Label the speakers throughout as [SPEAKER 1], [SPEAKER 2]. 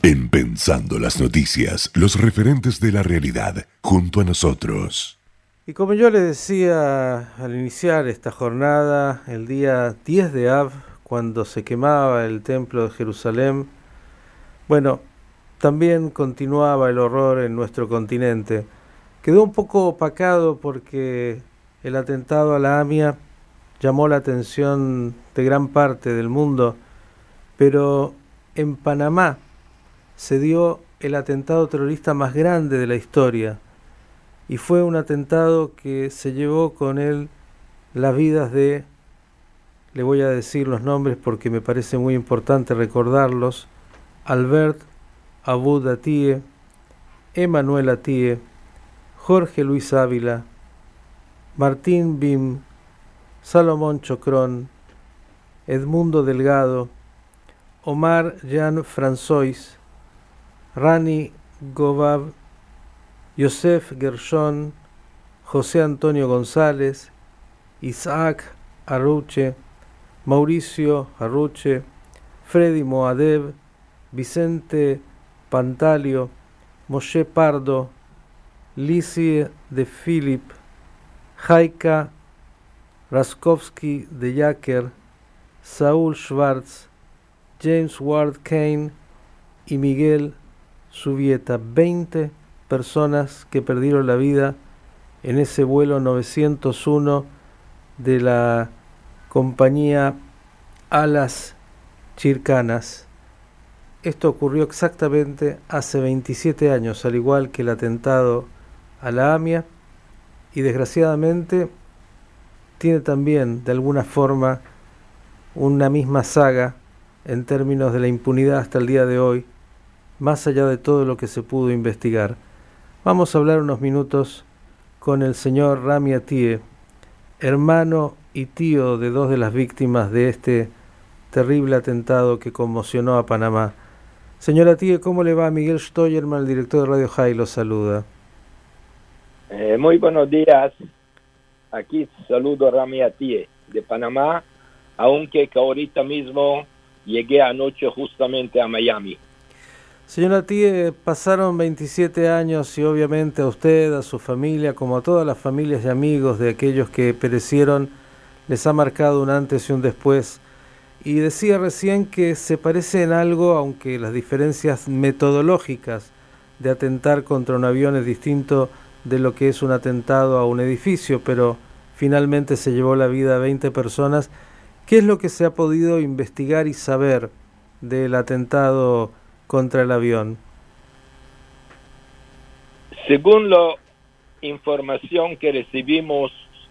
[SPEAKER 1] En Pensando las Noticias, los referentes de la realidad junto a nosotros.
[SPEAKER 2] Y como yo le decía al iniciar esta jornada, el día 10 de Av, cuando se quemaba el templo de Jerusalén, bueno, también continuaba el horror en nuestro continente. Quedó un poco opacado porque el atentado a la AMIA llamó la atención de gran parte del mundo, pero en Panamá se dio el atentado terrorista más grande de la historia, y fue un atentado que se llevó con él las vidas de, le voy a decir los nombres porque me parece muy importante recordarlos: Albert Abud Atie, Emanuel Atie, Jorge Luis Ávila, Martín Bim, Salomón Chocrón, Edmundo Delgado, Omar Jan Franzois, Rani Gobab, Yosef Gershon, José Antonio González, Isaac Arruche, Mauricio Arruche, Freddy Moadev, Vicente Pantalio, Moshe Pardo, Licie de Philip, Jaika Raskovsky de Jacker, Saúl Schwartz, James Ward Kane y Miguel Subieta. 20 personas que perdieron la vida en ese vuelo 901 de la compañía Alas Chircanas. Esto ocurrió exactamente hace 27 años, al igual que el atentado a la AMIA, y desgraciadamente tiene también de alguna forma una misma saga en términos de la impunidad hasta el día de hoy, más allá de todo lo que se pudo investigar. Vamos a hablar unos minutos con el señor Rami Atie, hermano y tío de dos de las víctimas de este terrible atentado que conmocionó a Panamá. Señor Atie, ¿cómo le va? Miguel Steuermann, el director de Radio High, lo saluda.
[SPEAKER 3] Muy buenos días. Aquí saludo a Rami Atie de Panamá, aunque que ahorita mismo llegué anoche justamente a Miami.
[SPEAKER 2] Señor Atie, pasaron 27 años y obviamente a usted, a su familia, como a todas las familias y amigos de aquellos que perecieron, les ha marcado un antes y un después. Y decía recién que se parece en algo, aunque las diferencias metodológicas de atentar contra un avión es distinto de lo que es un atentado a un edificio, pero finalmente se llevó la vida a 20 personas. ¿Qué es lo que se ha podido investigar y saber del atentado contra el avión?
[SPEAKER 3] Según la información que recibimos,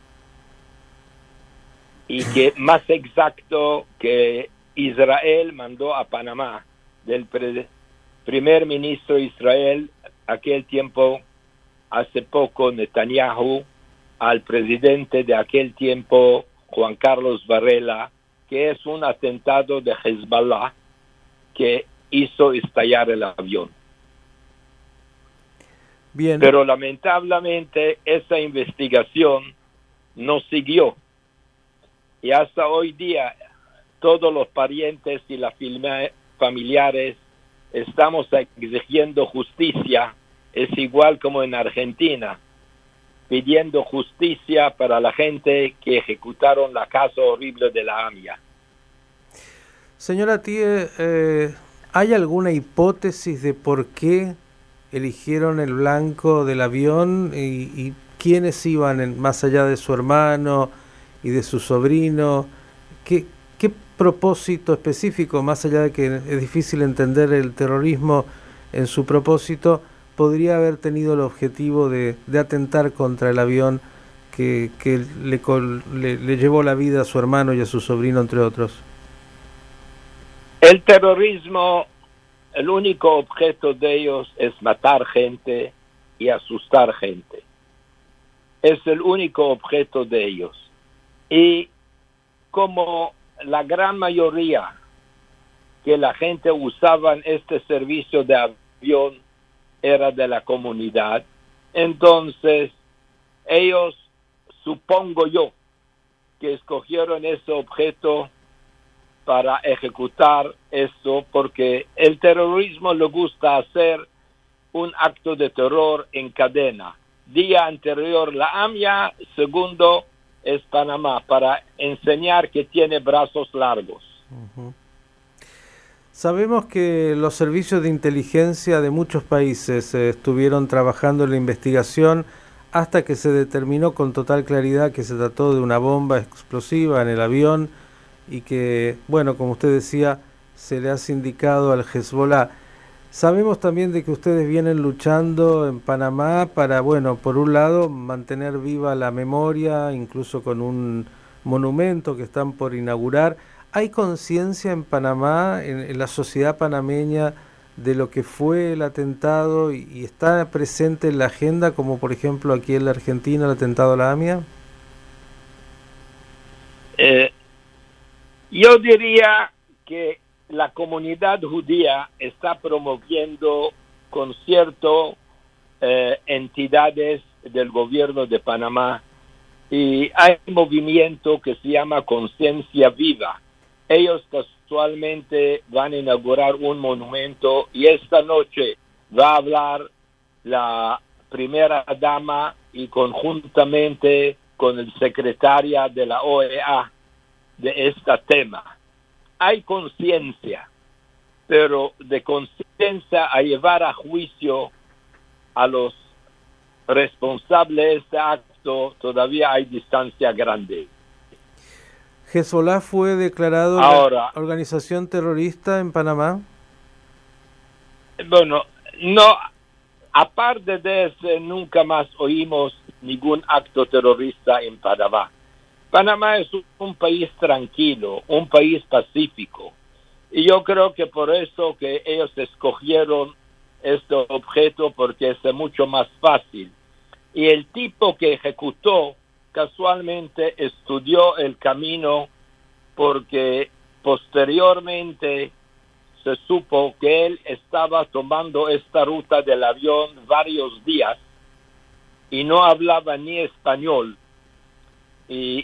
[SPEAKER 3] y que más exacto que Israel mandó a Panamá, del primer ministro de Israel, aquel tiempo, hace poco, Netanyahu, al presidente de aquel tiempo, Juan Carlos Varela, que es un atentado de Hezbollah que hizo estallar el avión.
[SPEAKER 2] Bien.
[SPEAKER 3] Pero lamentablemente esa investigación no siguió. Y hasta hoy día todos los parientes y las familiares estamos exigiendo justicia. Es igual como en Argentina, pidiendo justicia para la gente que ejecutaron la casa horrible de la AMIA.
[SPEAKER 2] Señora Atie, ¿hay alguna hipótesis de por qué eligieron el blanco del avión y quiénes iban más allá de su hermano y de su sobrino? ¿Qué propósito específico, más allá de que es difícil entender el terrorismo en su propósito, podría haber tenido el objetivo de atentar contra el avión que le llevó la vida a su hermano y a su sobrino, entre otros?
[SPEAKER 3] El terrorismo, el único objeto de ellos es matar gente y asustar gente. Es el único objeto de ellos. Y como la gran mayoría que la gente usaba este servicio de avión era de la comunidad, entonces ellos, supongo yo, que escogieron ese objeto para ejecutar esto, porque el terrorismo le gusta hacer un acto de terror en cadena. Día anterior la AMIA, segundo es Panamá, para enseñar que tiene brazos largos.
[SPEAKER 2] Uh-huh. Sabemos que los servicios de inteligencia de muchos países estuvieron trabajando en la investigación hasta que se determinó con total claridad que se trató de una bomba explosiva en el avión y que, bueno, como usted decía, se le ha sindicado al Hezbollah. Sabemos también de que ustedes vienen luchando en Panamá para, bueno, por un lado, mantener viva la memoria, incluso con un monumento que están por inaugurar. ¿Hay conciencia en Panamá, en la sociedad panameña, de lo que fue el atentado y está presente en la agenda, como por ejemplo aquí en la Argentina el atentado a la AMIA?
[SPEAKER 3] Yo diría que la comunidad judía está promoviendo con ciertas entidades del gobierno de Panamá, y hay un movimiento que se llama Conciencia Viva. Ellos casualmente van a inaugurar un monumento y esta noche va a hablar la primera dama y conjuntamente con el secretaria de la OEA de este tema. Hay conciencia, pero de conciencia a llevar a juicio a los responsables de este acto todavía hay distancia grande.
[SPEAKER 2] ¿Hezbollah fue declarado
[SPEAKER 3] ahora
[SPEAKER 2] organización terrorista en Panamá?
[SPEAKER 3] Bueno, no, aparte de eso, nunca más oímos ningún acto terrorista en Panamá. Panamá es un país tranquilo, un país pacífico, y yo creo que por eso que ellos escogieron este objeto, porque es mucho más fácil. Y el tipo que ejecutó casualmente estudió el camino, porque posteriormente se supo que él estaba tomando esta ruta del avión varios días y no hablaba ni español, y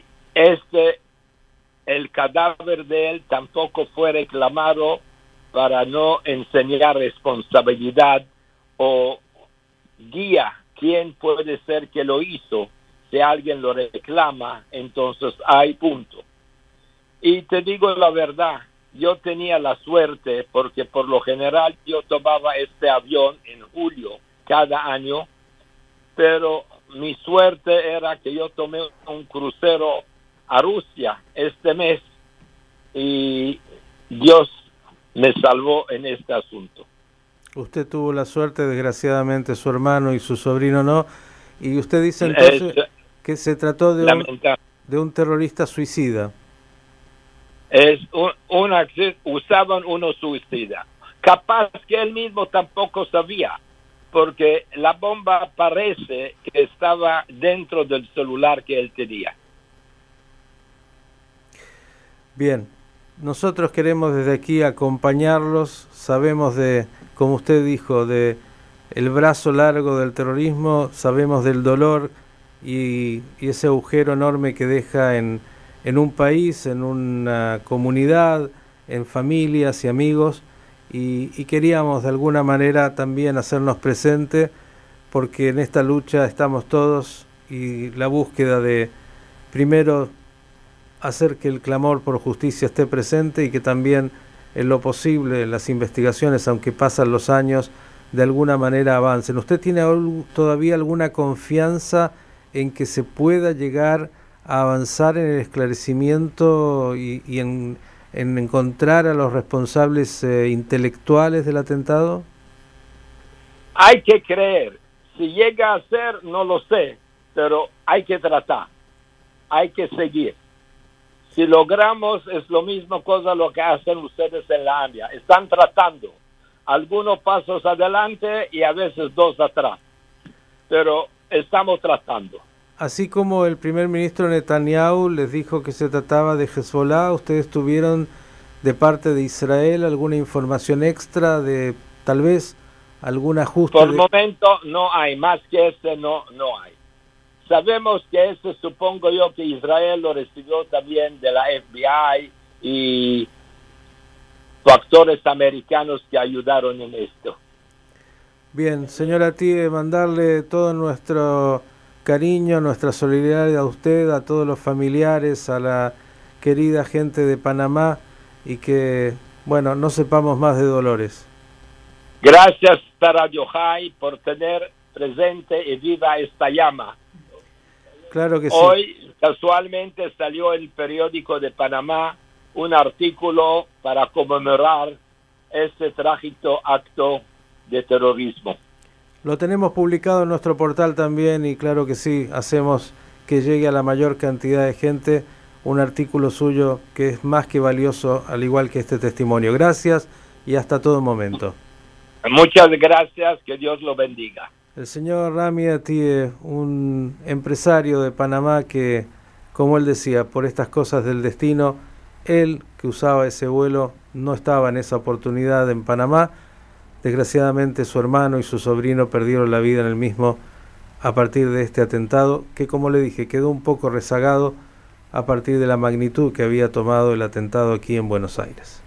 [SPEAKER 3] el cadáver de él tampoco fue reclamado para no enseñar responsabilidad o guía quién puede ser que lo hizo. Si alguien lo reclama, entonces hay punto. Y te digo la verdad, yo tenía la suerte, porque por lo general yo tomaba este avión en julio cada año, pero mi suerte era que yo tomé un crucero a Rusia este mes y Dios me salvó en este asunto.
[SPEAKER 2] Usted tuvo la suerte, desgraciadamente su hermano y su sobrino no, y usted dice entonces que se trató de un terrorista suicida.
[SPEAKER 3] Usaban uno suicida. Capaz que él mismo tampoco sabía, porque la bomba parece que estaba dentro del celular que él tenía.
[SPEAKER 2] Bien, nosotros queremos desde aquí acompañarlos, sabemos de, como usted dijo, de el brazo largo del terrorismo, sabemos del dolor y ese agujero enorme que deja en un país, en una comunidad, en familias y amigos, y queríamos de alguna manera también hacernos presente, porque en esta lucha estamos todos, y la búsqueda de, primero, hacer que el clamor por justicia esté presente y que también en lo posible las investigaciones, aunque pasan los años, de alguna manera avancen. ¿Usted tiene todavía alguna confianza en que se pueda llegar a avanzar en el esclarecimiento y en encontrar a los responsables intelectuales del atentado?
[SPEAKER 3] Hay que creer. Si llega a ser, no lo sé, pero hay que tratar. Hay que seguir. Si logramos, es lo mismo cosa lo que hacen ustedes en la AMIA. Están tratando algunos pasos adelante y a veces dos atrás, pero estamos tratando.
[SPEAKER 2] Así como el primer ministro Netanyahu les dijo que se trataba de Hezbollah, ¿ustedes tuvieron de parte de Israel alguna información extra de tal vez algún ajuste?
[SPEAKER 3] Por el momento no hay, más que ese no hay. Sabemos que ese, supongo yo, que Israel lo recibió también de la FBI y factores americanos que ayudaron en esto.
[SPEAKER 2] Bien, señora Tie, mandarle todo nuestro cariño, nuestra solidaridad a usted, a todos los familiares, a la querida gente de Panamá, y que, bueno, no sepamos más de dolores.
[SPEAKER 3] Gracias a Radio High por tener presente y viva esta llama.
[SPEAKER 2] Claro que sí.
[SPEAKER 3] Hoy, casualmente, salió en el periódico de Panamá un artículo para conmemorar este trágico acto de terrorismo.
[SPEAKER 2] Lo tenemos publicado en nuestro portal también, y claro que sí, hacemos que llegue a la mayor cantidad de gente un artículo suyo que es más que valioso, al igual que este testimonio. Gracias y hasta todo momento.
[SPEAKER 3] Muchas gracias, que Dios lo bendiga.
[SPEAKER 2] El señor Rami Atie, un empresario de Panamá que, como él decía, por estas cosas del destino, él que usaba ese vuelo no estaba en esa oportunidad en Panamá. Desgraciadamente su hermano y su sobrino perdieron la vida en el mismo a partir de este atentado, que, como le dije, quedó un poco rezagado a partir de la magnitud que había tomado el atentado aquí en Buenos Aires.